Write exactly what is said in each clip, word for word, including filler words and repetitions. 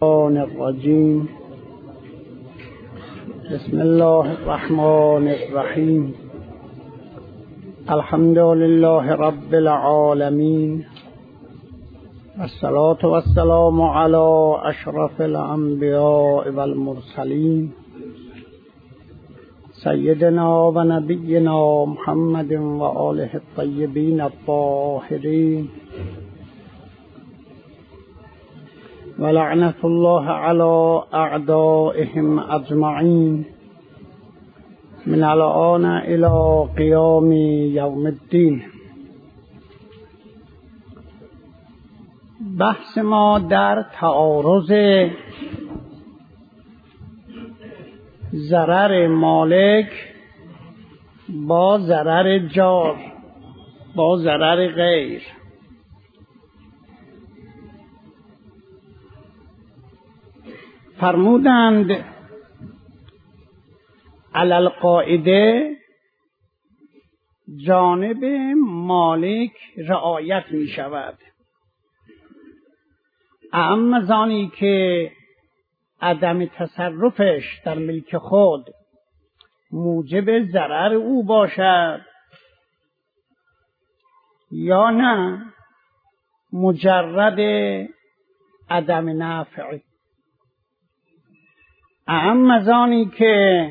الرجیم. بسم الله الرحمن الرحیم. الحمد لله رب العالمین، والصلاة والسلام علی اشرف الانبیاء والمرسلین، سیدنا و نبینا محمد و آله الطیبین الطاهرین، و لعنت الله علی اعدائهم اجمعین من الآن الی قیام یوم الدین. بحث ما در تعارض ضرر مالک با ضرر جار، با ضرر غیر. فرمودند علی القاعده جانب مالک رعایت می شود، اما زانی که عدم تصرفش در ملک خود موجب ضرر او باشد یا نه مجرد عدم نفع. اما زانی که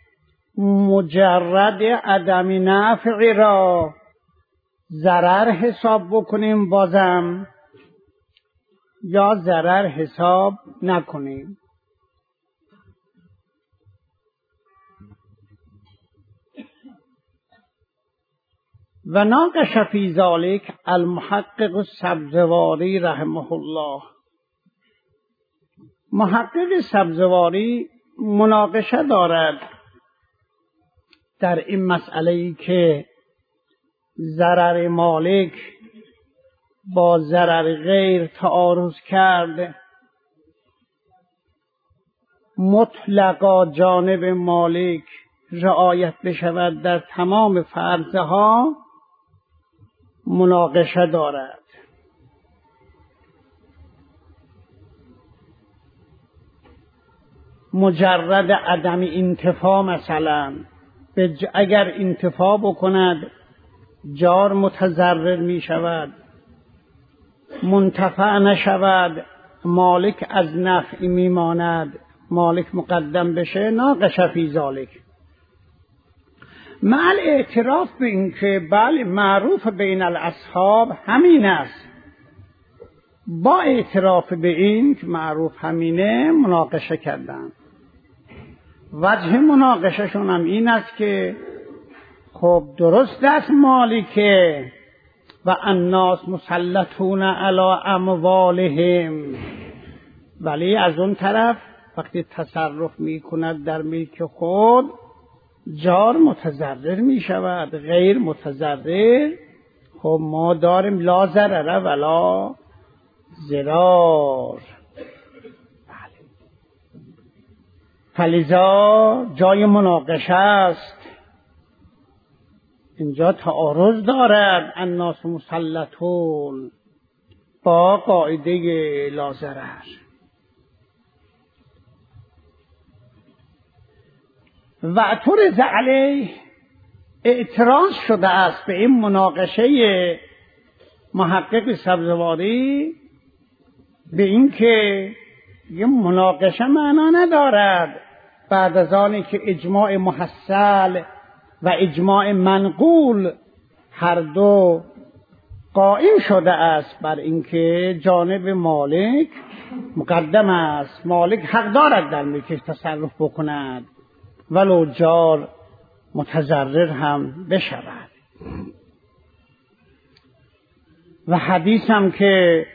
مجرد عدم نفع را ضرر حساب بکنیم بازم یا ضرر حساب نکنیم. و ناقش فی ذلک المحقق السبزواری رحمه الله. محقق سبزواری مناقشه دارد در این مسئله ای که ضرر مالک با ضرر غیر تعارض کرد. مطلقا جانب مالک رعایت بشود در تمام فرضها مناقشه دارد. مجرد عدم انتفاع مثلا اگر انتفاع بکند جار متضرر می شود، منتفع نشود مالک از نفع می ماند، مالک مقدم بشه. ناقش فی ذلک مع الاعتراف به این که بله معروف بین الاصحاب همین است، با اعتراف به این که معروف همینه مناقشه کردن. وجه مناقشهشون هم این است که خب درست است مالکه و الناس مسلطون علی اموالهم، ولی از اون طرف وقتی تصرف می کند در ملک خود جار متضرر می شود، غیر متضرر. خب ما داریم لا ضرر ولا ضرار. فلذا جای مناقشه است. اینجا تعارض دارد الناس مسلطون با قاعده لا ضرر. و اعترض علیه، اعتراض شده است به این مناقشه محقق سبزواری به این که یه مناقشه معنا ندارد بعد از آنی که اجماع محصل و اجماع منقول هر دو قائم شده است بر اینکه جانب مالک مقدم است، مالک حق دارد در ملکش تصرف بکند ولو جار متضرر هم بشود. و حدیث هم که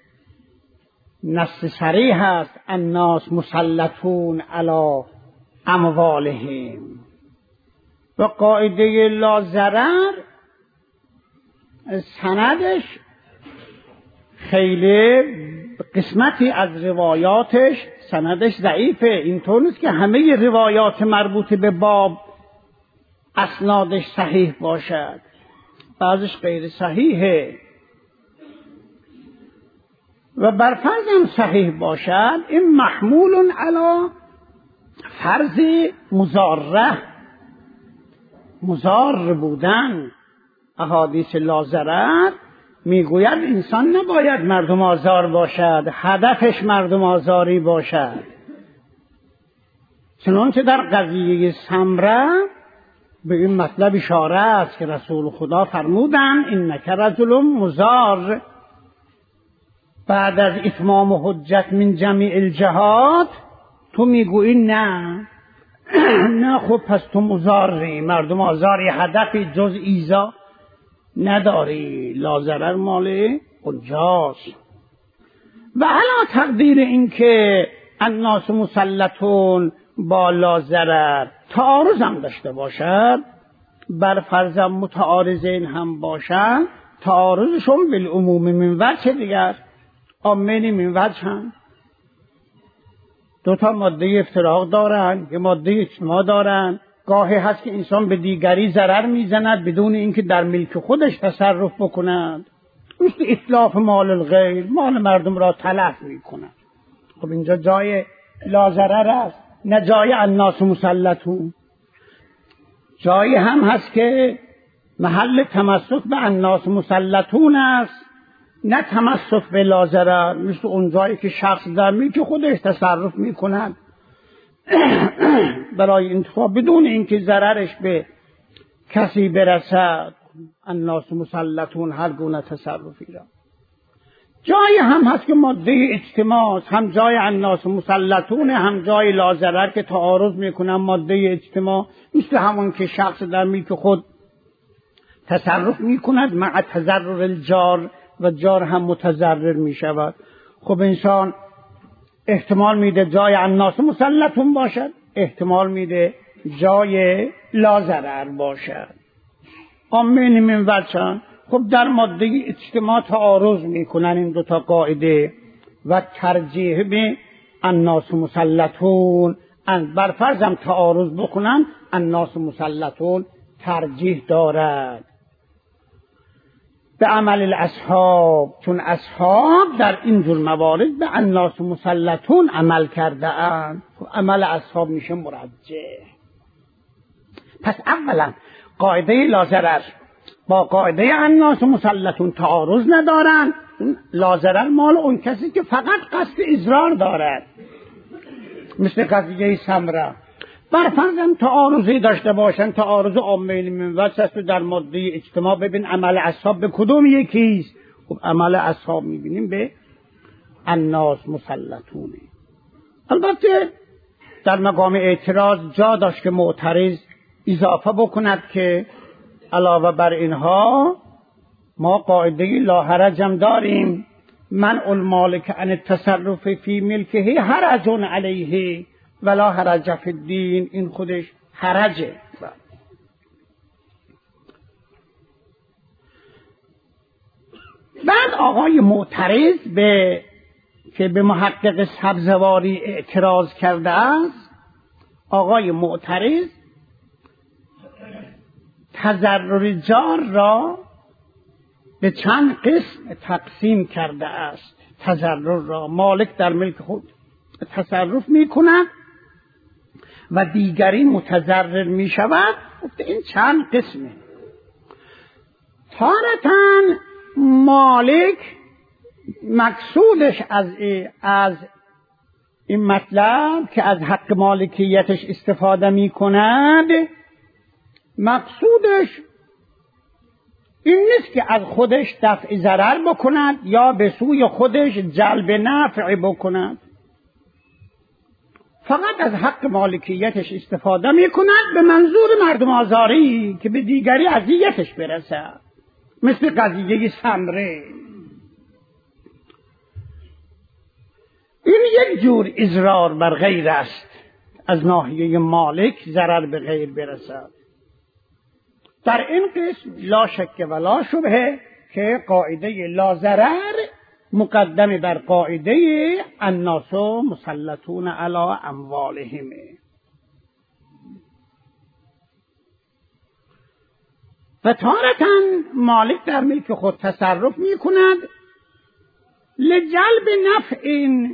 نص صریح است الناس مسلطون علی اموالهم. و قاعده لا ضرر سندش خیلی قسمتی از روایاتش سندش ضعیفه. اینطور نیست که همه روایات مربوط به باب اسنادش صحیح باشد، بعضش غیر صحیحه. و بر فرضم صحیح باشد این محمول علی فرض مضاره، مضار بودن. احادیث لا ضرر میگوید انسان نباید مردم آزار باشد، هدفش مردم آزاری باشد. چنانچه در قضیه سمره به این مطلب اشاره است که رسول خدا فرمودند انک رجل مضار، بعد از اتمام حجت من جمیع الجهات تو میگویی نه نه خب پس تو مضاری، مردم آزاری، هدفی جز ایذا نداری. لا ضرر مال اونجاست. و علا تقدیر این که الناس مسلطون با لا ضرر تعارض هم داشته باشد، بر فرضم متعارضین هم باشد، تعارضشون بالعموم من وجه دیگر آمینی من وجه هم دو تا ماده افتراق دارن، یه ماده اجتماع دارن. گاهی هست که انسان به دیگری ضرر میزند بدون اینکه در ملک خودش تصرف بکند، مثل اتلاف مال الغیر، مال مردم را تلف میکند. خب اینجا جای لا ضرر است، نه جای الناس مسلطون. جایی هم هست که محل تمسک به الناس مسلطون است، نه تمسک به لا ضرر، مثل اون جایی که شخص در ملک خودش تصرف میکند برای انتفاع بدون اینکه ضررش به کسی برسد. الناس مسلطون هر گونه تصرفی را. جایی هم هست که ماده اجتماع، هم جای الناس مسلطون هم جای لا ضرر که تعارض میکنن. ماده اجتماع مثل همون که شخص در ملک خود تصرف میکند مع تضرر الجار و جار هم متضرر میشود. خب انسان احتمال میده جای الناس مسلطون باشد، احتمال میده جای لا ضرر باشد. آمین من وجهن. خب در ماده اجتماع تعارض میکنن این دو تا قاعده و ترجیح به الناس مسلطون، بر فرضم تعارض بکنن الناس مسلطون ترجیح دارد به عمل الاصحاب، چون اصحاب در این جور موارد به الناس مسلطون عمل کرده اند. عمل اصحاب میشه مرجح. پس اولا قاعده لا ضرر با قاعده الناس مسلطون تعارض ندارند. لا ضرر مال اون کسی که فقط قصد اضرار دارد، مثل قضیه سمره. بر فرضم تعارضی داشته باشن، تعارض عامین من وجه است. در ماده اجتماع ببین عمل اصحاب به کدوم یکیست؟ خب عمل اصحاب میبینیم به الناس مسلطونه. البته در مقام اعتراض جا داشت که معترض اضافه بکند که علاوه بر اینها ما قاعده لا حرج هم داریم، منع المالک عن التصرف فی ملکه حرج علیه ولا حرج فی الدین. این خودش حرجه. بعد آقای معترض به که به محقق سبزواری اعتراض کرده است، آقای معترض تضرر جار را به چند قسم تقسیم کرده است. تضرر را مالک در ملک خود تصرف می کند و دیگری متضرر می شود. این چند قسمه. تارتاً مالک مقصودش از از این مطلب که از حق مالکیتش استفاده می کند، مقصودش این نیست که از خودش دفع ضرر بکند یا به سوی خودش جلب نفع بکند، فقط از حق مالکیتش استفاده می کند به منظور مردم آزاری که به دیگری اذیتش برسد، مثل قضیه سمره. این یک جور اضرار بر غیر است، از ناحیه مالک ضرر به غیر برسد. در این قسم لا شک و لا شبهه که قاعده لا ضرر مقدم بر قاعده الناس مسلطون علی اموالهم. و تارتاً مالک در ملک خود تصرف می کند لجلب نفع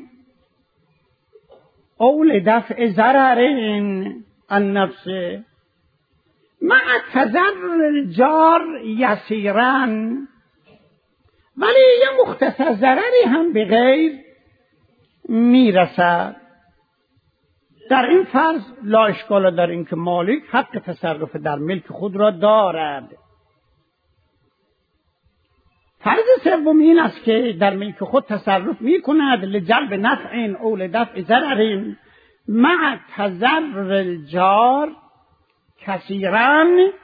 او لدفع ضرر النفس مع تضرر الجار یسیرا، ولی یه مختصر ضرری هم به غیر میرسد. در این فرض لا اشکال در این که مالک حق تصرف در ملک خود را دارد. فرض سوم این است که در ملک خود تصرف می کند لجلب نفع او لدفع ضرر مع تضرر الجار کثیرا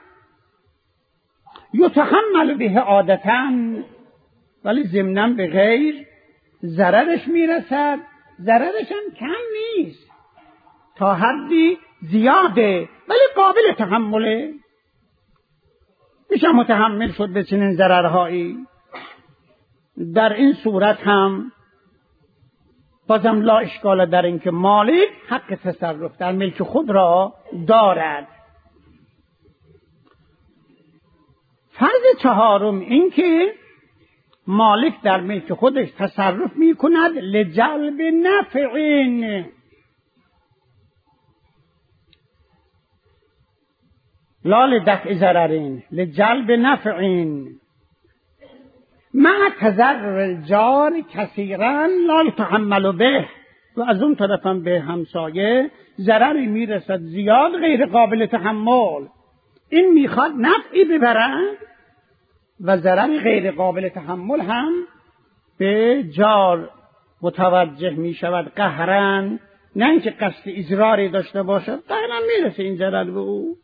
یتحمل به عادتا، ولی ضمناً به غیر ضررش میرسد. ضررش هم کم نیست، تا حدی زیاده ولی قابل تحمله، میشه متحمل شد به چنین ضررهایی. در این صورت هم بازم لا اشکال در این که مالک حق تصرف در ملک خود را دارد. فرض چهارم این که مالک در ملک خودش تصرف می کند لجلب نفع لا لدفع ضرر، لجلب نفع مع تضرر الجار کثیرا لا یتحمل به، و از اون طرف هم به همسایه ضرری میرسد زیاد غیر قابل تحمل. این میخواد نفعی ببرد و ضرر غیر قابل تحمل هم به جار متوجه میشود قهرن، نه اینکه قصد اضراری داشته باشد، قهرن میرسه این ضرر به او.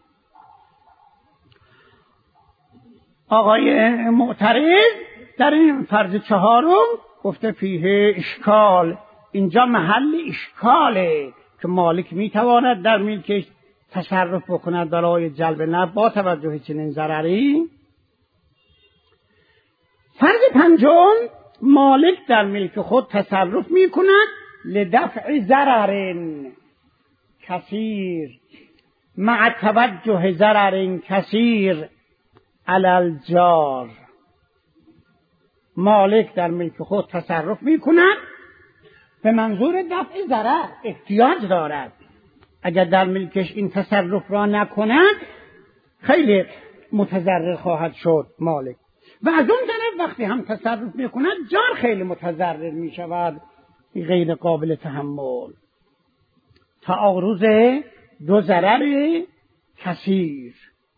آقای معترض در این فرض چهارم گفته فیه اشکال، اینجا محل اشکاله که مالک میتواند در ملکش تصرف بکند برای جلب نفع با توجه چنین ضرری. فرض پنجم مالک در ملک خود تصرف میکند لدفع ضرر کثیر مع توجه ضرر کثیر علی الجار. مالک در ملک خود تصرف میکند به منظور دفع ضرر، احتیاج دارد. اگر در ملکش این تصرف را نکند خیلی متضرر خواهد شد مالک، و از اون طرف وقتی هم تصرف میکند جار خیلی متضرر میشود غیر قابل تحمل. تعارض دو ضرر کثیر.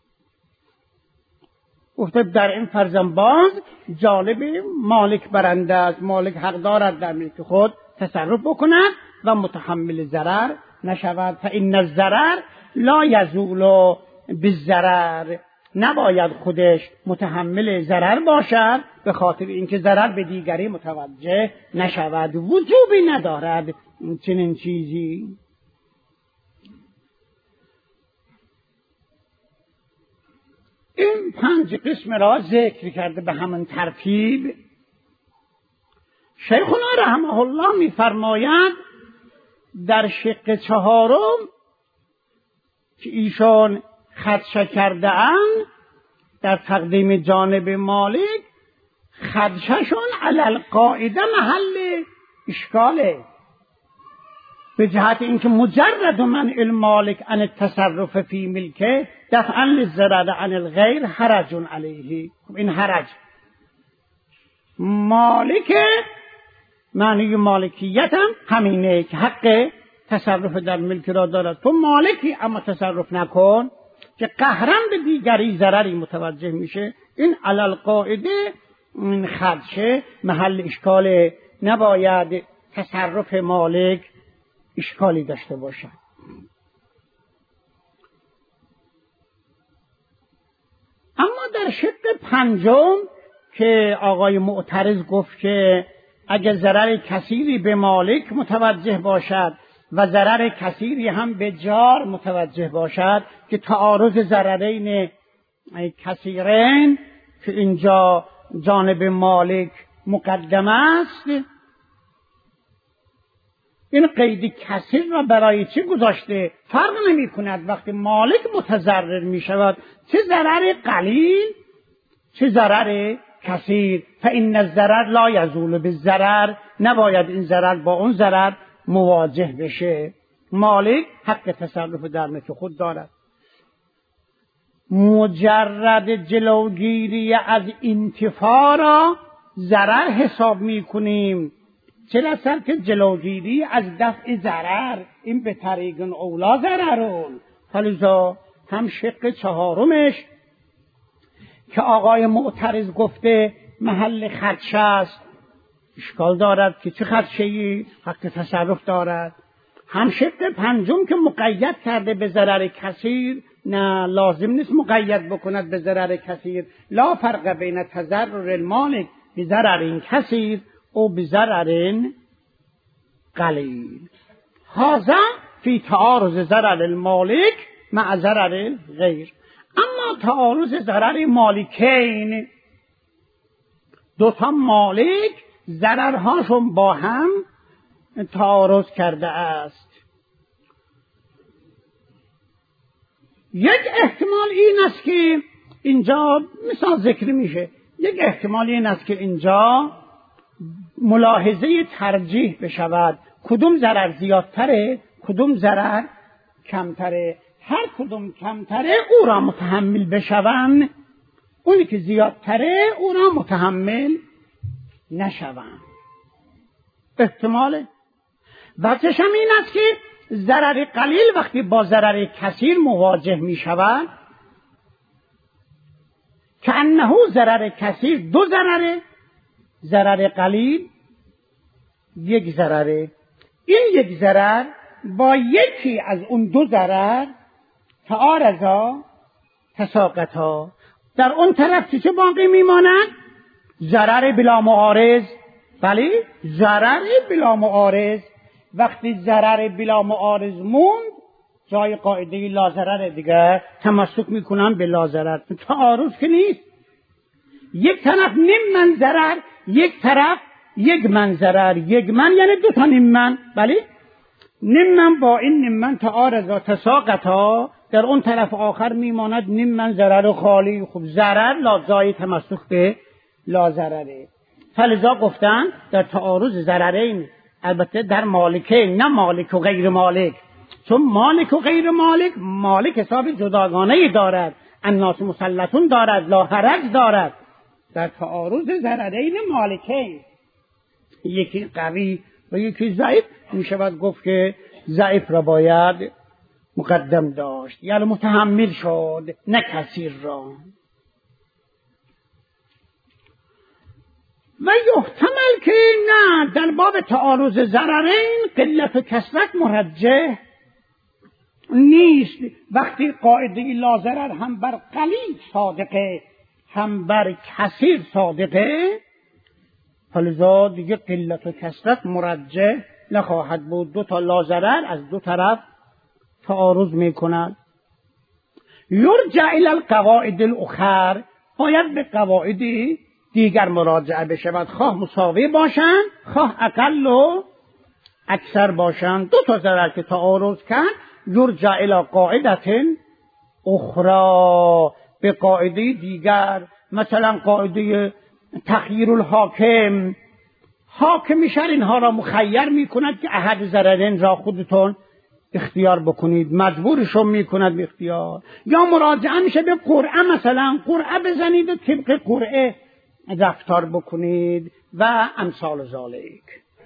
گفته در این فرضم باز جالب مالک برنده است، مالک حق دارد در ملک خود تصرف بکند و متحمل ضرر نشود. فإن الضرر لا یزول بالضرر، نباید خودش متحمل ضرر باشد به خاطر اینکه ضرر به دیگری متوجه نشود. وجوبی ندارد چنین چیزی. این پنج قسم را ذکر کرده به همون ترتیب. شیخنا رحمه الله می‌فرماید در شق چهارم که ایشان خدشه کرده اند در تقدیم جانب مالک، خدشهشون علی القاعده محل اشکاله، به جهت اینکه مجرد منع المالک عن التصرف فی ملکه دفعا للضرر عن الغیر حرج علیه. این حرج مالک، معنی مالکیت هم همینه که حق تصرف در ملک را دارد. تو مالکی اما تصرف نکن که قهرن به دیگری ضرری متوجه میشه. این علی القاعده این خدشه محل اشکال، نباید تصرف مالک اشکالی داشته باشد. اما در شق پنجم که آقای معترض گفت که اگر ضرر کثیری به مالک متوجه باشد و ضرر کثیری هم به جار متوجه باشد که تعارض ضررین کثیرین که اینجا جانب مالک مقدم است، این قید کثیر را برای چه گذاشته؟ فرق نمی کند وقتی مالک متضرر می شود، چه ضرر قلیل چه ضرر کثیر فان الضرر لا یزول بالضرر، نباید این ضرر با اون ضرر مواجه بشه. مالک حق تصرف در ملک خود دارد. مجرد جلوگیری از انتفاع را ضرر حساب میکنیم، چه رسد که جلوگیری از دفع ضرر این به طریق اولا ضررون. فلذا هم شق چهارمش که آقای معترض گفته محل خدشه است، اشکال دارد که چه خدشه‌ای حق تصرف دارد. هم شق پنجم که مقید کرده به ضرر کثیر، نه لازم نیست مقید بکند به ضرر کثیر. لا فرق بین تضرر المالک بضرر کثیر او بضرر قلیل. هذا فی تعارض ضرر المالک مع ضرر غیر. اما تعارض ضرر مالکین، دو تا مالک ضررهاشون با هم تعارض کرده است. یک احتمال این است که اینجا مثال ذکر میشه، یک احتمال این است که اینجا ملاحظه ترجیح بشود کدوم ضرر زیادتره کدوم ضرر کمتره. هر کدوم کمتره او را متحمل بشوند، اونی که زیادتره او را متحمل نشوند. احتماله. وقتش هم این است که ضرر قلیل وقتی با ضرر کثیر مواجه می شود که انه ضرر کثیر دو ضرره، ضرر قلیل یک ضرره. این یک ضرر با یکی از اون دو ضرر تعارضا تساقطا، در اون طرف چه باقی میماند؟ ضرر بلا معارض. بله، ضرر بلا معارض. وقتی ضرر بلا معارض موند جای قاعده لا ضرر دیگر تمسک میکنن به لا ضرر. تعارض که نیست، یک طرف نیم من ضرر، یک طرف یک من ضرر. یک من یعنی دو تا نیم من. بله، نیم من با این نیم من تعارضا تساقطا، در اون طرف آخر میماند نیم من ضرر خالی. خب ضرر لا جای تمسک به لا ضرره. فلذا گفتن در تعارض ضررین، البته در مالکین، نه مالک و غیر مالک، چون مالک و غیر مالک مالک حساب جداگانه دارد، الناس مسلطون دارد، لا حرج دارد. در تعارض ضررین مالکین یکی قوی و یکی ضعیف، می شود گفت که ضعیف را باید مقدم داشت، یعنی متحمل شد نه کثیر را. و یحتمل که نه در باب تعارض ضررین قلت و کثرت مرجح نیست. وقتی قاعده لا ضرر هم بر قلیل صادقه هم بر کثیر صادقه، فلذا دیگه قلت و کثرت مرجح نخواهد بود. دو تا لا ضرر از دو طرف تعارض میکنند. یرجع الی القواعد الاخر، باید به قواعد دیگر مراجعه بشود، خواه مساوی باشند خواه اقل و اکثر باشند. دو تا ضرر که تعارض کرد یرجع الی قاعده اخرى، به قاعده دیگر، مثلا قاعده تخییر الحاکم. حاکم شهر اینها را مخیر میکند که احد ضررین را خودتون اختیار بکنید، مجبورشون میکند به اختیار. یا مراجعه میشه به قرعه، مثلا قرعه بزنید و طبق قرعه رفتار بکنید و امثال ذالک.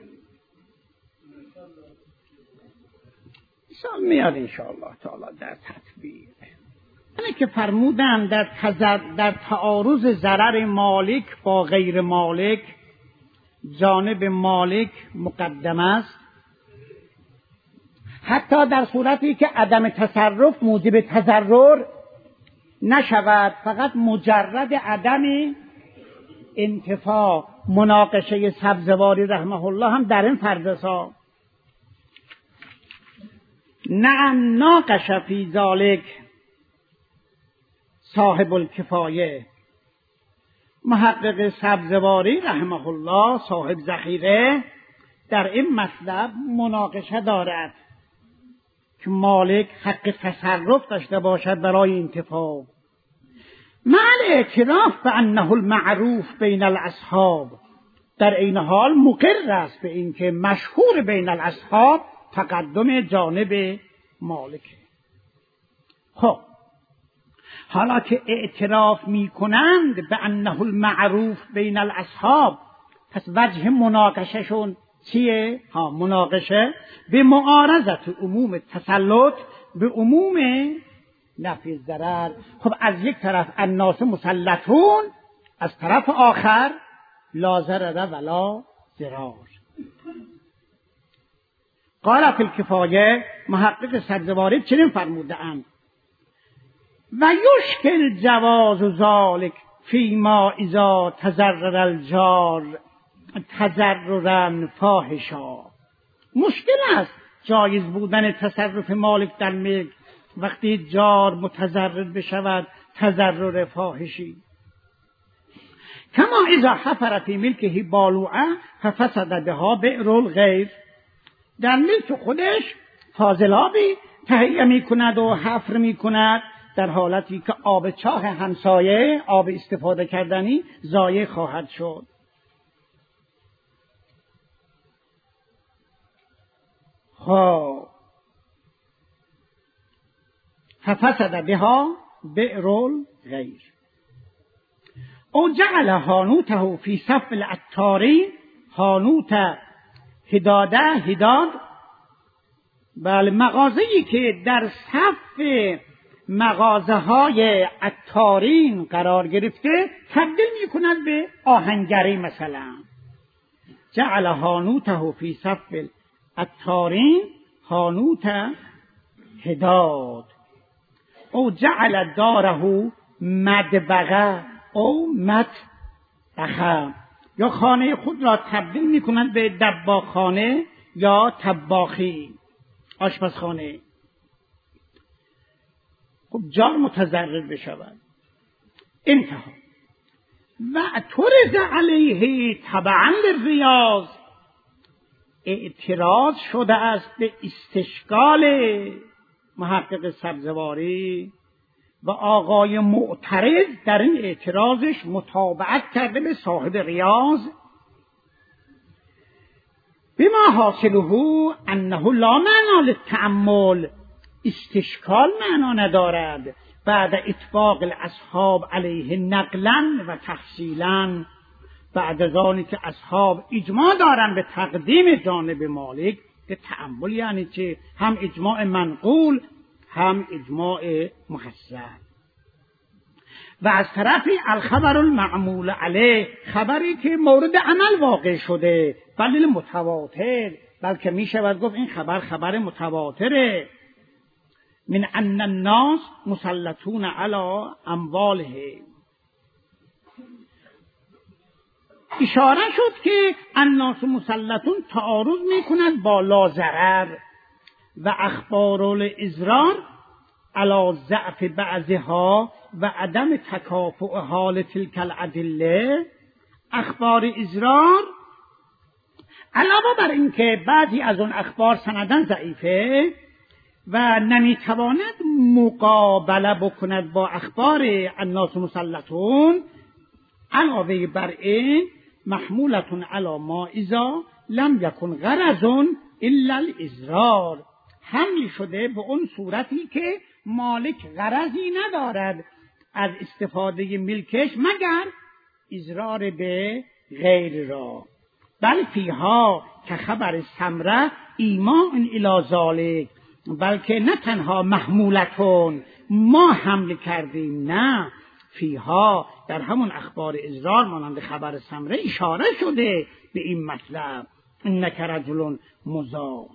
مثال میاد انشاءالله تعالی در تطبیق. اینه که فرمودن در, تزر... در تعارض ضرر مالک با غیر مالک جانب مالک مقدم است، حتی در صورتی که عدم تصرف موجب تضرر نشود، فقط مجرد عدم انتفاع. مناقشه سبزواری رحمه الله هم در این فرضا نه ناقش فی ذالک صاحب الکفایه. محقق سبزواری رحمه الله صاحب ذخیره در این مطلب مناقشه دارد که مالک حق تصرف داشته باشد برای انتفاع. مع الاعتراف به انه المعروف بین الاصحاب، در این حال مقر است به اینکه مشهور بین الاصحاب تقدم جانب مالک. خب حالا که اعتراف می کنند به انه المعروف بین الاصحاب، پس وجه مناقشهشون چیه؟ ها مناقشه به معارضت عموم تسلط به عموم نفی ضرر. خب از یک طرف الناس مسلطون، از طرف آخر لا ضرر ولا ضرار. قال فی الکفایه، محقق سبزواری چنین فرموده اند: و یشکل جواز ذلک فیما اذا تضرر الجار تضررا فاحشا. مشکل است جایز بودن تصرف مالک در ملک وقتی جار متضرر بشود تضرر فاحشی. کما اذا حفر فی ملکه بالوعه ففسد بها بئر الغیر، در ملک خودش فاضلابی تهیه می کند و حفر می کند، در حالتی که آب چاه همسایه، آب استفاده کردنی، ضایع خواهد شد. خب ففسد بها بئر الغیر او جعل حانوته فی صف العطارین، حانوت هداده هداد، بله مغازه‌ای که در صف مغازه های عطارین قرار گرفته تبدیل می کند به آهنگری. مثلا جعل حانوته فی صف العطارین حانوت هداد او جعل داره مدبغه او مطبخه، یا خانه خود را تبدیل می کند به دباغخانه یا طباخی، آشپزخانه. خب جار متضرر بشود. انتها. و اعترض علیه تبعا للریاض، اعتراض شده است به استشکال محقق سبزواری و آقای معترض در این اعتراضش متابعت کرده به صاحب ریاض. بما حاصله انه لا معنا للتأمل، استشکال معنا ندارد بعد اتفاق الاصحاب علیه نقلا و تفصیلا، بعد از آنی که اصحاب اجماع دارن به تقدیم جانب مالک. به تأمل یعنی چه؟ هم اجماع منقول هم اجماع محسن. و از طرفی الخبر المعمول علیه، خبری که مورد عمل واقع شده، بل متواتر، بلکه می شود گفت این خبر خبر متواتره. من ان الناس مسلطون علی اموالهم، اشاره شد که الناس مسلطون تعارض می کند با لا ضرر و اخبار الازرار علی ضعف بعضها و عدم تکافؤ حال تلک الادله. اخبار ازرار علاوه بر اینکه بعضی از اون اخبار سندن ضعیفه و نمیتواند مقابله بکند با اخبار الناس مسلطون، علاوه بر این محمولتون علی ما اذا لم یکن غرض الا الازرار، حمل شده به اون صورتی که مالک غرضی ندارد از استفاده ملکش مگر اضرار به غیر را. بل فیها که خبر سمره ایمان الی ذالک، بلکه نه تنها محمولتون ما حمل کردیم، نه فیها در همون اخبار اضرار مانند خبر سمره اشاره شده به این مطلب، انک رجل مضار.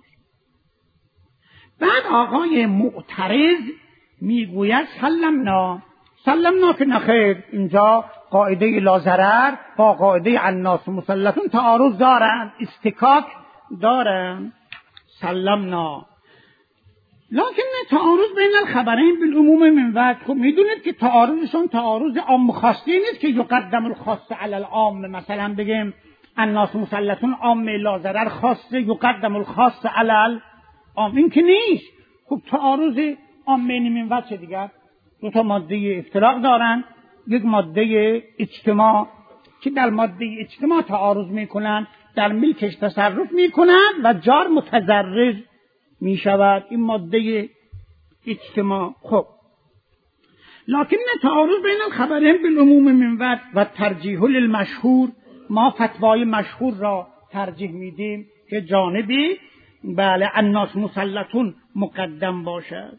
بعد آقای معترض میگوید سلمنا سلمنا که نخیر، اینجا قاعده لا ضرر با قاعده الناس مسلطون تعارض دارن، استکاک دارن. سلمنا لکن تعارض بین الخبرین بالعموم من وجه. خب میدونید که تعارضشون تعارض عام خاصی نیست که یقدم الخاص علی العام، مثلا بگیم الناس مسلطون عام لا ضرر خاص یقدم الخاص علی العام، این که نیست. خب تعارض عام بین من وجه دیگر، دو تا ماده افتراق دارن، یک ماده اجتماع که در ماده اجتماع تعارض میکنند، در ملکش تصرف میکنند و جار متضرر میشود. این ماده اجتماع. خب لکن تعارض بین الخبرین بالعموم من و ترجیح للمشهور، ما فتوای مشهور را ترجیح میدیم که جانبی بله الناس مسلطون مقدم باشد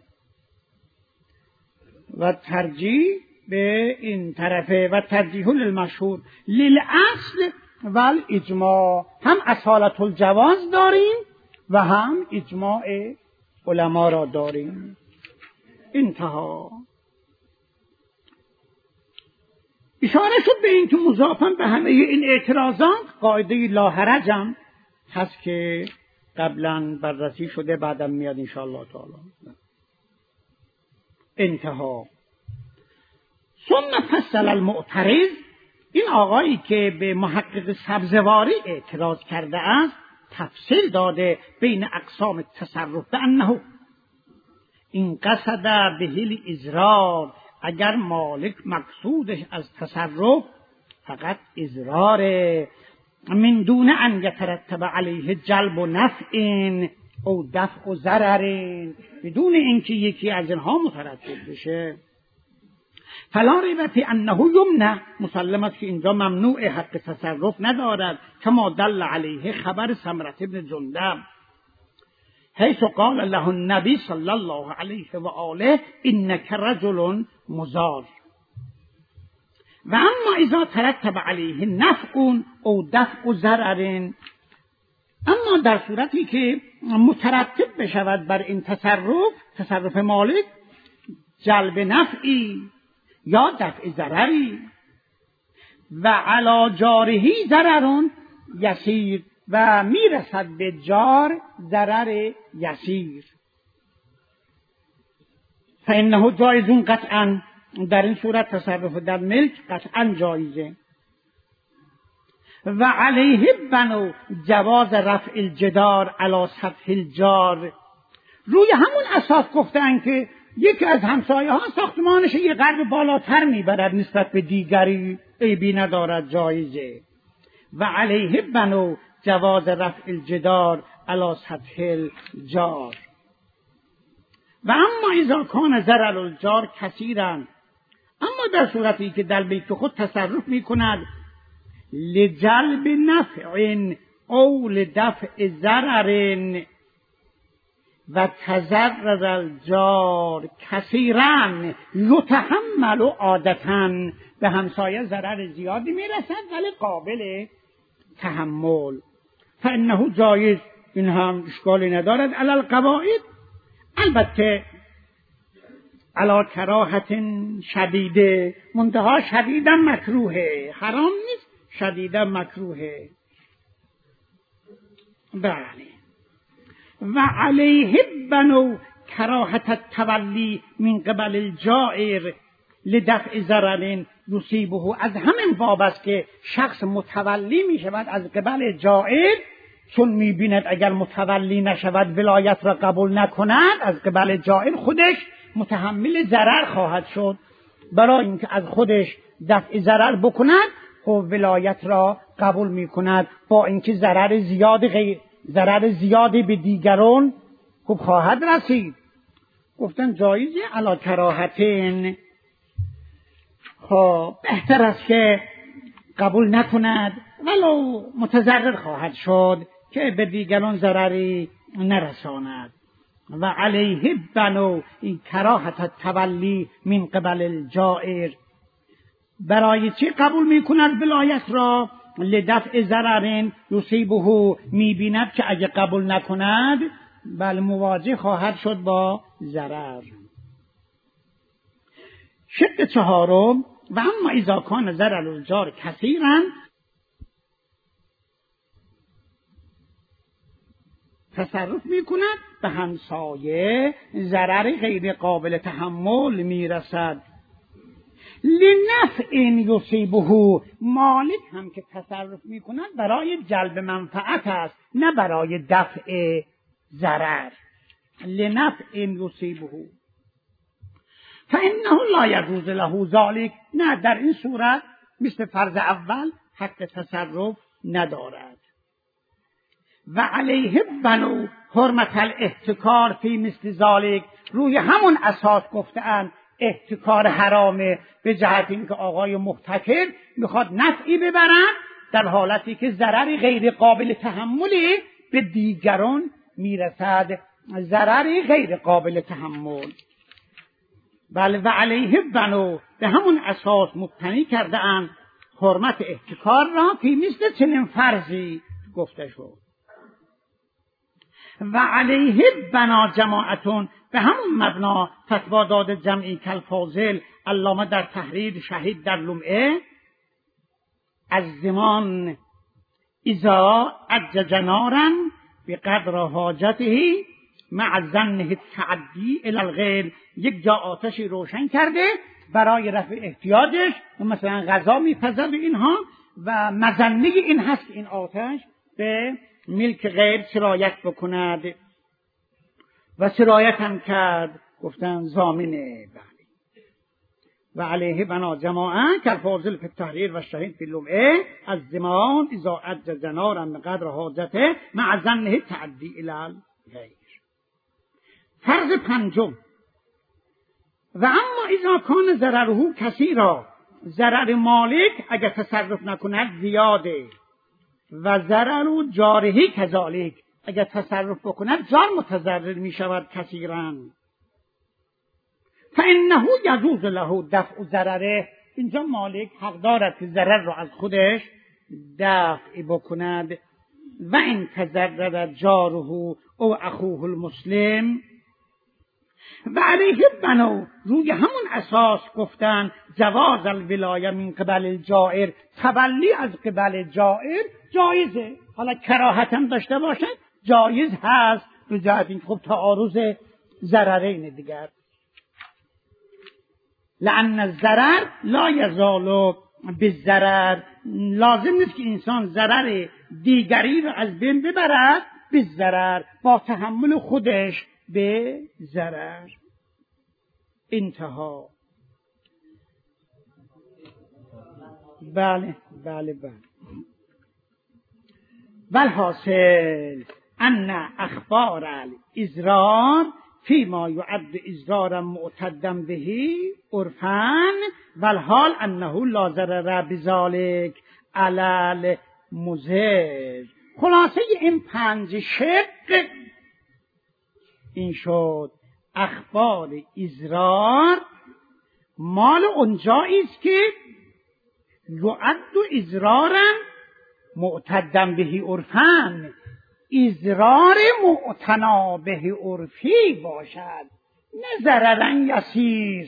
و ترجیح به این طرفه و ترجیح للمشهور للاصل و الاجماع. هم اصالت الجواز داریم و هم اجماع علما را داریم. انتها. اشاره شد به این که مضافاً به همه این اعتراضات قاعده لا حرج هم هست که قبلا بررسی شده، بعدم میاد ان شاء الله تعالی. انتها. ثم فصل المعترض، این آقایی که به محقق سبزواری اعتراض کرده است تفصیل داده بین اقسام تصرف به انه این قصد به الاضرار، اگر مالک مقصودش از تصرف فقط اضراره، من دون ان یترتب علیه جلب و نفع او دفع و ضرر، بدون اینکه یکی از اینها مترتب بشه. فلا ریب فی انه یمنع، مسلم است که اینجا ممنوع، حق تصرف ندارد، کما دل علیه خبر سمرة بن جندب حیث قال له النبی صلی الله علیه و آله انک رجل مضار. و اما اذا ترتب علیه نفع او دفع ضرر، اما در صورتی که مترتب بشود بر این تصرف، تصرف مالک، جلب نفعی یا دفع ضرری، و علی جارهی ضرر یسیر، و میرسد به جار ضرر یسیر، فانه جایز قطعا، در این صورت تصرف در ملک قطعا جایزه. و علیه بنو جواز رفع الجدار علی سطح الجار، روی همون اساس گفتن که یکی از همسایه ها ساختمانش یه قدر بالاتر میبرد نسبت به دیگری، عیبی ندارد، جایزه. و علیه بنو جواز رفع الجدار علی سطح الجار. و اما اذا کان ضرر الجار کثیرا، اما در صورتی که در بیت خود تصرف میکند لجلب نفع او لدفع ضرر و تضرر الجار کثیرا یتحمل عادتا، به همسایه ضرر زیادی میرسد ولی قابل تحمل، فانه جایز، این هم اشکالی ندارد. علی القواعد، البته علی کراهت شدیده، منتها شدیدا مکروهه، حرام نیست، شدیدا مکروهه. بله. و علیه بنو کراهت التولی من قبل الجائر لدفع ضرر یصیبه، از همین باب است که شخص متولی می شود از قبل جائر، چون می بیند اگر متولی نشود ولایت را قبول نکند، از قبل جائر خودش متحمل ضرر خواهد شد. برای اینکه از خودش دفع ضرر بکند خب ولایت را قبول می کند، با اینکه ضرر زیاد غیر ضرر زیادی به دیگران خب خواهد رسید. گفتن جایزه علی کراهتین، خب بهتر است که قبول نکند ولو متضرر خواهد شد که به دیگران ضرری نرساند. و علیه بنو این کراهت التولی من قبل الجائر، برای چی قبول میکند ولایت را؟ لدفع ضرر یصیبه، میبیند که اگه قبول نکند بل مواجه خواهد شد با ضرر. شق چهارم، و اما اذا کان ضرر الجار کثیرا، تصرف میکند به همسایه ضرر غیر قابل تحمل میرسد. لنفع یصیبه، مالک هم که تصرف میکند برای جلب منفعت است نه برای دفع ضرر. لنفع یصیبه فانه لا یجوز له ذلك، نه در این صورت مثل فرض اول حق تصرف ندارد. و علیه بنو حرمت الاحتکار فی مثل ذلک، روی همون اساس گفته‌اند احتکار حرامه، به جهت اینکه آقای محتکر میخواد نفعی ببرد در حالتی که ضرری غیر قابل تحملی به دیگران میرسد، ضرری غیر قابل تحمل. بله و علیه بنو، به همون اساس مبتنی کرده اند حرمت احتکار را فی مثل چنین فرضی گفته شد. و علیه بنا جماعتون، به همون مبنا فتوا داده جمعی کالفاضل علامه در تحریر، شهید در لمعه، از زمان اذا عجج نارا بقدر حاجته مع ظنه التعدی الی الغیر، یک جا آتشی روشن کرده برای رفع احتیاجش، مثلا غذا میپزه به اینها و مظنه این هست که این آتش به ملک غیر سرایت بکند و سرایت هم کرد، گفتن ضامنه. بله و علیه بنا جماعه کالفاضل فی التحریر و شهید فی اللمعه از زمان اذا عجز نارا بقدر حاجته مع ظنه تعدی الی الغیر. فرض پنجم، و اما اذا کان ضرره کثیرا، ضرر مالک اگر تصرف نکند زیاده، و ضرر جارحی کذالک، اگر تصرف بکند جار متضرر می شود کثیرا. فانه یجوز له دفع ضرره، اینجا مالک حق دارد که ضرر را از خودش دفع بکند. و ان تضرر جاره او اخوه المسلم، و علیه بنو، روی همون اساس گفتن جواز الولایه من قبل الجائر، تولی از قبل جائر جایزه، حالا کراهت هم داشته باشد جایز هست، به جهت این خب تعارض ضررین دیگر. لأن الضرر لا یزال بالضرر، لازم نیست که انسان ضرر دیگری رو از بین ببرد بالضرر، با تحمل خودش به ضرر. انتها. بله بله بله. والحاصل ان اخبار الازرار فيما يعد ازرارا معتدا به عرفا والحال انه لا ضرر بذلك على المضر. خلاصه این پنج شق این شد اخبار ازرار مال اونجایی است که یعد ازرارا معتدا به عرفا، ازرار معتنا به عرفی باشد، نه ضررا یسیر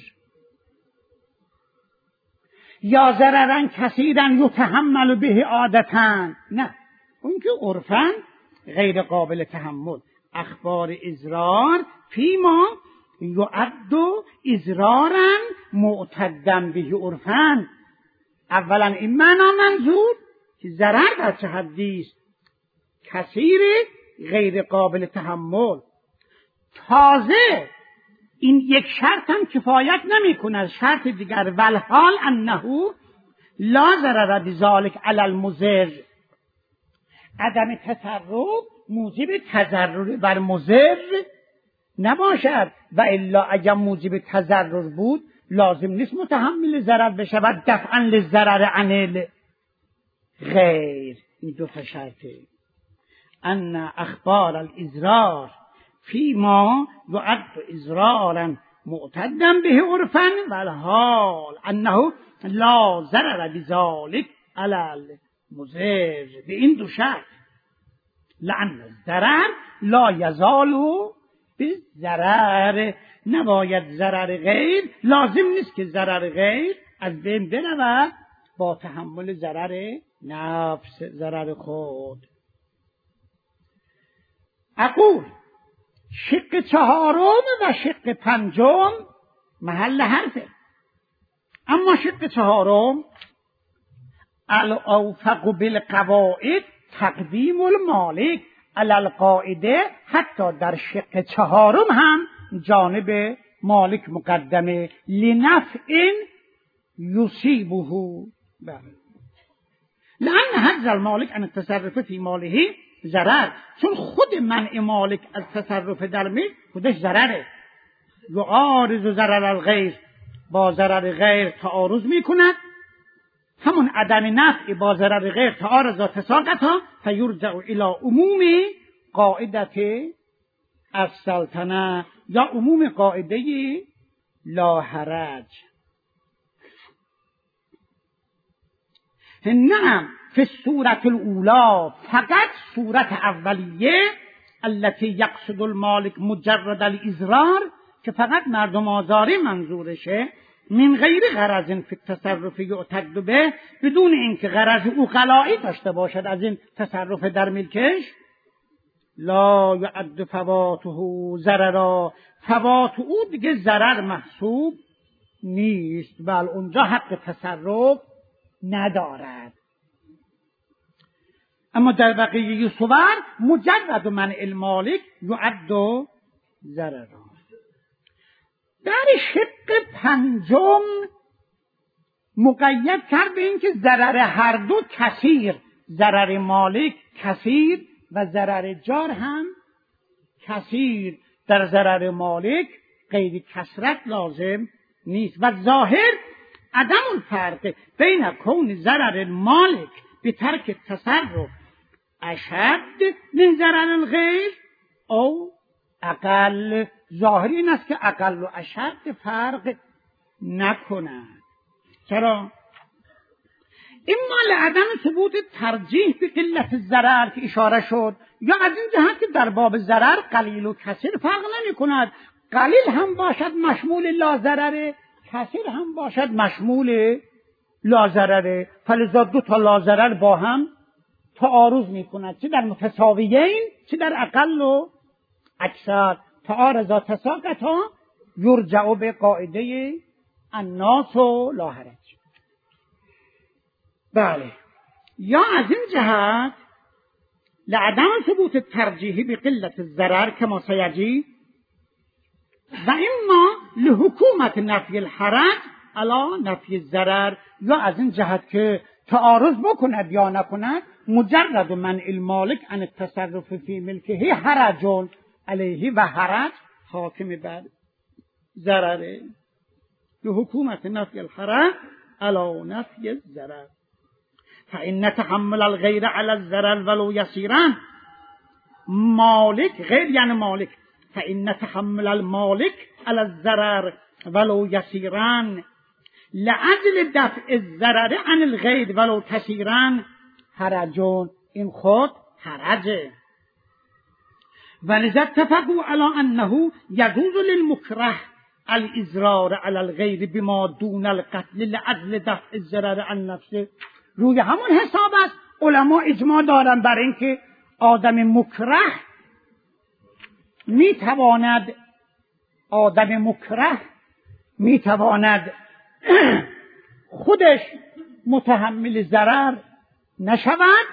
یا ضررا کثیرا یتحمل به عادتا، نه اون که عرفا غیر قابل تحمل. اخبار ازرار فیما یعد ازرارا معتدا به عرفا، اولا این معنا منظور که ضرر در چه حدی است، کثیر غیر قابل تحمل. تازه این یک شرط هم کفایت نمی کند، شرط دیگر والحال انه لا ضرر بذلك علی المضر، عدم تصرف موجب تضرر بر مضر نباشد، و الا اگر موجب تضرر بود لازم نیست متحمل ضرر بشود دفعا للضرر عن غیر. این دو تا شرطه. ان اخبار الازرار فيما يعد ازرارا معتدا به عرفا والحال انه لا ضرر بذلك على المضر، به این دو شرط. لأن الضرر لا یزال بالضرر، نباید ضرر غیر، لازم نیست که ضرر غیر از بین برود با تحمل ضرر نفس، ضرر خود. اقول شق چهارم و شق پنجم محل حرفه، اما شق چهارم الاوفق بالقواعد تقدیم المالک علی القاعده، حتی در شق چهارم هم جانب مالک مقدمه لنفع یصیبه. بله، لأن حجز المالک عن التصرف فی ماله ضرر، چون خود منع مالک از تصرف در ملک خودش ضرره. یعارض ضرر الغیر، با ضرر غیر تعارض میکند. همون عدم نفع با ضرر غیر تعارض تساقطا فیرجع الی عموم قاعدت السلطنه، یا عموم قاعده لا حرج. نعم فی الصورت الاولی، فقط صورت اولیه التي یقصد المالک مجرد الاضرار، که فقط مردم آزاری منظورشه، من غیر غرض فی التصرف یعتد به، بدون اینکه غرض او غلایی داشته باشد از این تصرف در ملکش، لا یعد فواته ضررا، فوات او دیگه ضرر محسوب نیست، بل اونجا حق تصرف ندارد. اما در بقیه صور مجرد منع المالک یعد ضررا. در شق پنجم مقید کرد به این که ضرر هر دو کثیر، ضرر مالک کثیر و ضرر جار هم کثیر. در ضرر مالک غیر کثرت لازم نیست و ظاهر عدم الفرق بین کون ضرر مالک به ترک تصرف اشد من ضرر الغیر او اقل. ظاهر این است که اقل و اشد فرق نکند. چرا؟ اما لعدم ثبوت ترجیح به قلت ضرر که اشاره شد، یا از این جهت که در باب ضرر قلیل و کثیر فرق نمی کند. قلیل هم باشد مشمول لا ضرره، کثیر هم باشد مشمول لا ضرره، فلذا دو تا لا ضرر با هم تعارض می کند، چه در متساویین چه در اقل و اکثر. تعارض تساقطا یرجع به قاعده الناس و لا حرج. بله، یا از این جهت لعدم ثبوت ترجیحی به قلت الضرر کما سیجی، و اما لحکومت نفی الحرج علی نفی الضرر، یا از این جهت که تعارض بکند یا نکند، مجرد منع المالک عن التصرف فی ملکه حرج علیه، و حرج حاکم بر ضرره. لحکومت نفی الحرج علی نفی الضرر. فإن تحمل الغیر علی الضرر ولو یسیرا، مالک غیر یعنی مالک، فإن تحمل المالک علی الضرر ولو یسیرا لأجل دفع الضرر عن الغیر ولو کثیرا حرجون، این خود حرجه. ولذا اتفقوا علی انه یجوز للمکره الاضرار علی الغیر بما دون القتل لأجل دفع الضرر عن نفسه. روی همون حساب است علما اجماع دارن بر اینکه آدم مکره میتواند آدم مکره میتواند خودش متحمل ضرر نشود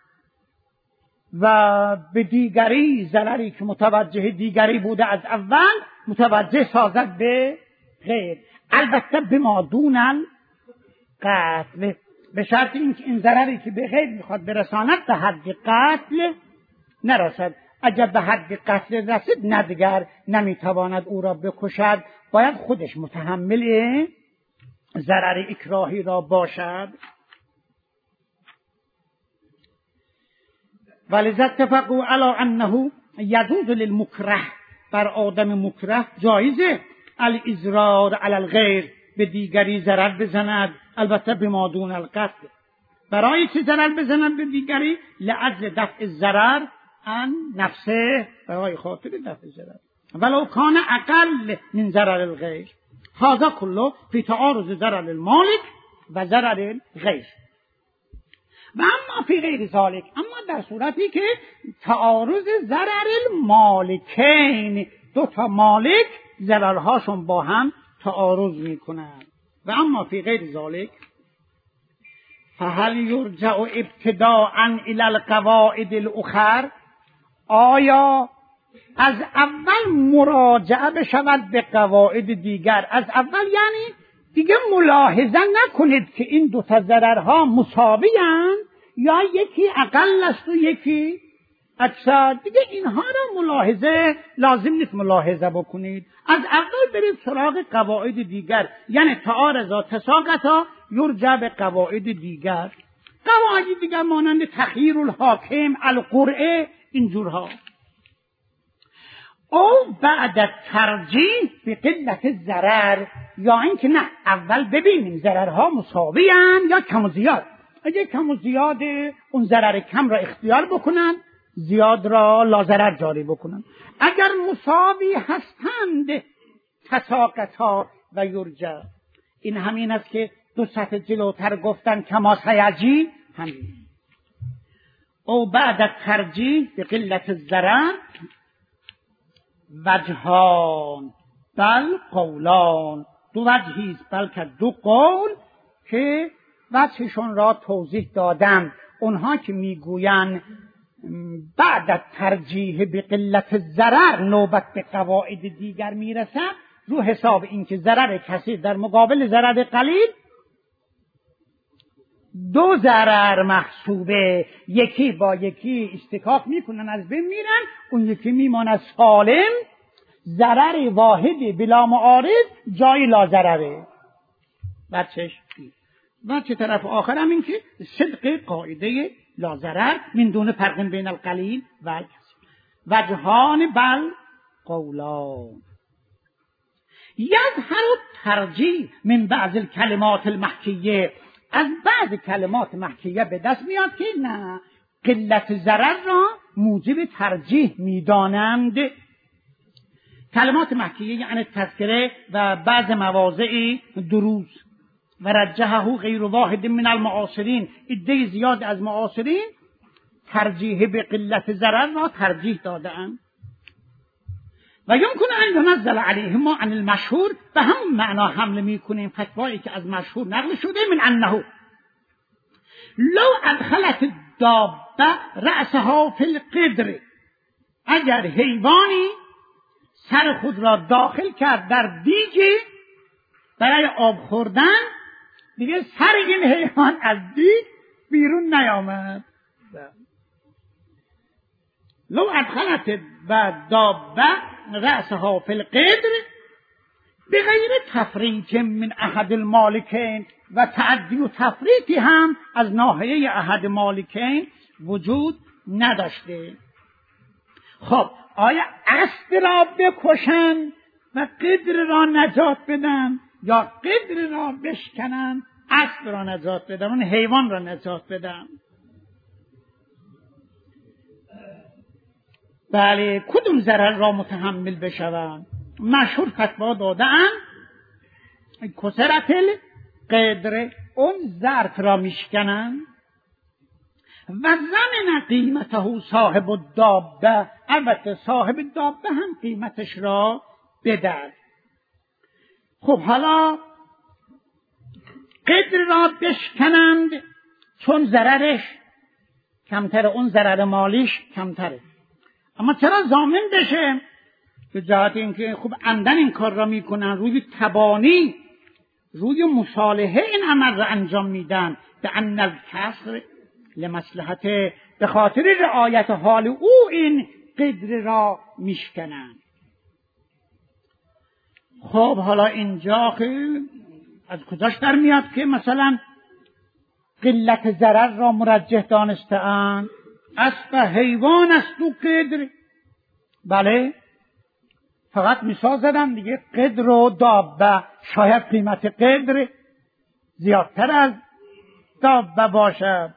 و به دیگری ضرری که متوجه دیگری بوده از اول متوجه سازد به غیر، البته بما دون القتل، به شرط اینکه این ضرری که به غیر میخواد برساند به حد قتل نرسد. اگر به حد قتل رسید نه دیگر نمیتواند او را بکشد، باید خودش متحمل ضرر اکراهی را باشد. ولذا اتفقوا علی انه یجوز للمکره، بر آدم مکره جایزه الاضرار علی الغیر، به دیگری ضرر بزند، البته بما دون القتل، برای چه ضرر بزند به دیگری؟ لأجل دفع الضرر عن نفسه، برای خاطر دفع ضرر، ولو کان اقل من ضرر الغیر. هذا كله فی تعارض ضرر المالک و ضرر الغیر. و اما فی غیر ذالک، اما در صورتی که تعارض ضرر المالکین، دو تا مالک ضررهاشون با هم تعارض میکنند. و اما فی غیر ذالک فهل یرجع ابتداء الی القواعد الاخر، آیا از اول مراجعه بشود به قواعد دیگر. از اول یعنی دیگه ملاحظه نکنید که این دو تا ضررها مساوی اند یا یکی اقل است و یکی اکثر. دیگه اینها را ملاحظه لازم نیست ملاحظه بکنید. از اول برید سراغ قواعد دیگر، یعنی تعارضا تساقطا یرجع به قواعد دیگر. قواعد دیگر مانند تخییر الحاکم، القرعه، اینجورها. او بعد ترجیح به قلت ضرر، یا اینکه نه اول ببینیم ضررها مساوی اند یا کم و زیاد. اگه کم و زیاد اون ضرر کم را اختیار بکنن، زیاد را لا جاری بکنن. اگر مساوی هستند تساقطا و یرجع. این همین است که دو صفحه جلوتر گفتن کما سیجی همین. او بعد ترجیح به قلت ضرر وجهان بل قولان. دو وجهی است بلکه دو قول که وجهشون را توضیح دادم. اونها که میگویند بعد ترجیح به قلت ضرر نوبت به قواعد دیگر میرسه، رو حساب اینکه ضرر کثیر در مقابل ضرر قلیل دو ضرر محسوبه، یکی با یکی اشتکاک میکنن از بین میرن، اون یکی میماند سالم، ضرر واحدی بلا معارض جای لا ضرره. بچش و چه طرف آخر هم این که صدق قاعده لا ضرر من دون فرق بین القلیل و الکثیر. وجهان بل قولان. یظهر ترجیح من بعض الکلمات المحکیه. از بعض کلمات محکیه به دست میاد که نه قلت ضرر را موجب ترجیح میدانند. کلمات محکیه یعنی تذکره و بعض مواضع دروز. و رجحه غیر واحد من المعاصرین. عده زیاد از معاصرین ترجیح به قلت ضرر را ترجیح دادند. و یمکن ان ينزل علیهم عن المشهور، به همون معنا حمل میکنیم فتوایی که از مشهور نقل شده، من انه لو ادخلت الدابه رأسها فی القدر. اگر حیوانی سر خود را داخل کرد در دیگی برای آب خوردن، دیگه سر این حیوان از دیگ بیرون نیامد. لو ادخلت الدابه رأسها فی القدر بغیر تفریط من احد المالکین. و تعدی و تفریطی هم از ناحیه احد مالکین وجود نداشته. خب آیا اسب را بکشن و قدر را نجات بدن یا قدر را بشکنن اسب را نجات بدن، اون حیوان را نجات بدن؟ بله، کدوم ضرر را متحمل بشوند؟ مشهور فتوا دادن کسرت القدر، اون ظرف را میشکنن. و زمن قیمته صاحب الدابه، البته صاحب دابه هم قیمتش را بدهد. خب حالا قدر را بشکنند چون ضررش کمتره، اون ضرر مالیش کمتره. اما چرا ضامن بشه؟ به جهت اینکه خب عمدن این کار را میکنن، روی تبانی، روی مصالحه این عمل را انجام میدن. به ان الکسر لمصلحت، به خاطر رعایت حال او این قدر را میشکنن. خب حالا اینجا از کجاش در میاد که مثلا قلت ضرر را مرجح دانسته‌اند؟ اسب حیوان است و قدر. بله، فقط مثال زدم دیگه. قدر و دابه، شاید قیمت قدر زیادتر از دابه باشد.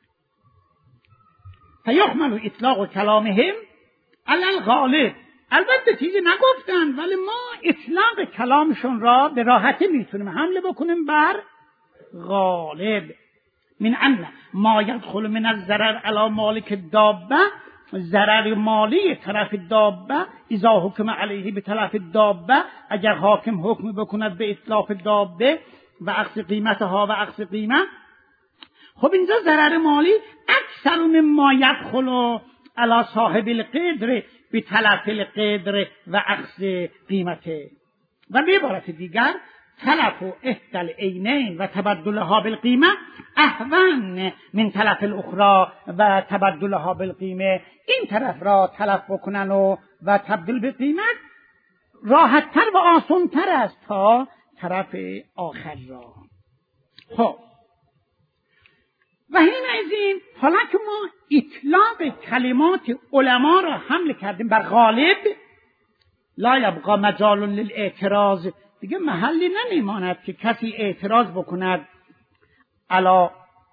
فیحمل اطلاق کلامهم علی الغالب. البته چیزی نگفتن ولی ما اطلاق کلامشون را به راحتی میتونیم حمله بکنیم بر غالب. من ان ما یدخل من الضرر علی مالک الدابه، ضرر مالی طرف دابه اذا حکم علیه به طرف دابه، اگر حاکم حکم بکند به اطلاف دابه و اخذ قیمتها و اخذ قیمت. خب اینجا ضرر مالی اکثر مما یدخل علی صاحب القدر، به تلف القدر و اخذ قیمته. و به عبارت دیگر تلف و احدى العینین و تبدلها بالقیمه اهون من تلف الاخرى و تبدلها بالقیمه. این طرف را تلف بکنن و و تبدیل به قیمت راحت تر و آسان تر است تا طرف آخر را. خب و این از این حالا که ما اطلاق کلمات علما را حمل کردیم بر غالب، لا یبقى مجال للاعتراض، دیگه محلی نمیماند که کسی اعتراض بکند علی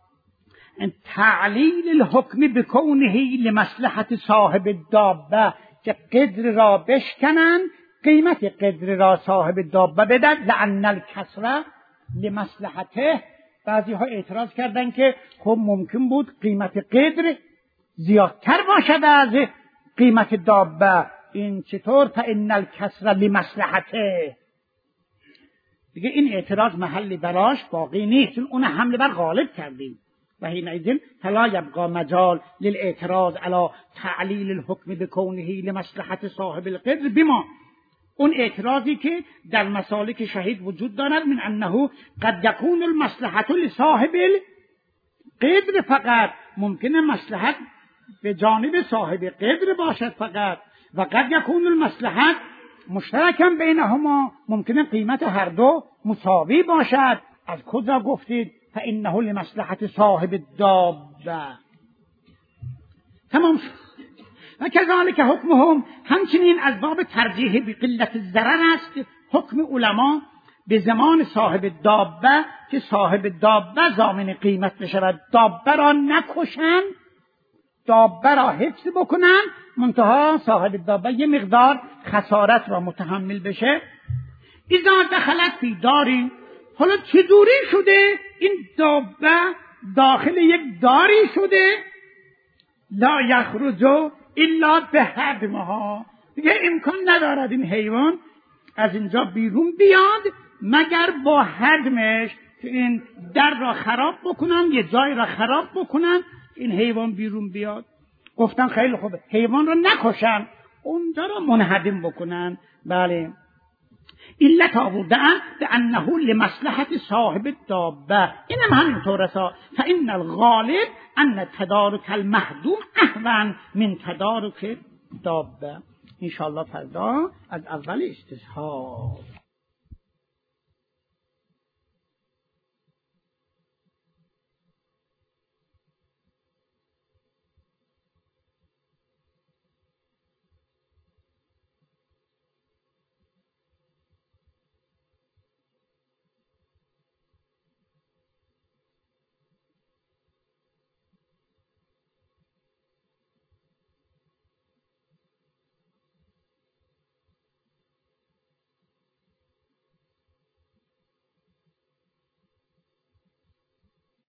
تعلیل الحکم بکونه لمصلحت صاحب الدابه، که قدر را بشکنن قیمت قدر را صاحب دابه بدن، لأن الکسره لمصلحته. بعضی ها اعتراض کردن که خب ممکن بود قیمت قدر زیادتر باشد از قیمت دابه، این چطور؟ فإن الکسره لمصلحته. دیگه این اعتراض محلی براش باقی نیست، اون حمله بر غالب کردیم. و حینئذ فلا یبقى مجال للاعتراض على تعلیل الحکم بکونه لمصلحت صاحب القدر بما، اون اعتراضی که در مسالک شهید وجود دارد، من انه قد یکون المصلحت لصاحب القدر فقط، ممکنه مصلحت به جانب صاحب قدر باشد فقط، و قد یکون المصلحت مشترکا بینهما، ممکنه قیمت هر دو مساوی باشد. از کجا گفتید؟ فانه لمصلحت صاحب الدابه. تمام شد. و کذالک حکمهم، همچنین از باب ترجیح بقلت الضرر است حکم علما به زمان صاحب دابه، که صاحب دابه ضامن قیمت بشود، دابه را نکشن، دابه را حفظ بکنن، منتها صاحب دابه یه مقدار خسارت را متحمل بشه. اذا دخلت فی داری، حالا چجوری شده این دابه داخل یک داری شده؟ لا یخرجو الا به هدمها، دیگه امکان ندارد این حیوان از اینجا بیرون بیاد مگر با هدمش، که این در را خراب بکنن، یه جای را خراب بکنن این حیوان بیرون بیاد. گفتن خیلی خوبه، حیوان را نکشن، اونجا را منهدم بکنن. بله، علت آوردن به انه لمصلحت صاحب الدابه، اینم همینطور است. فان الغالب ان تدارک المهدوم اهون من تدارک دابه. ان شاء الله فردا از اول استشهاد.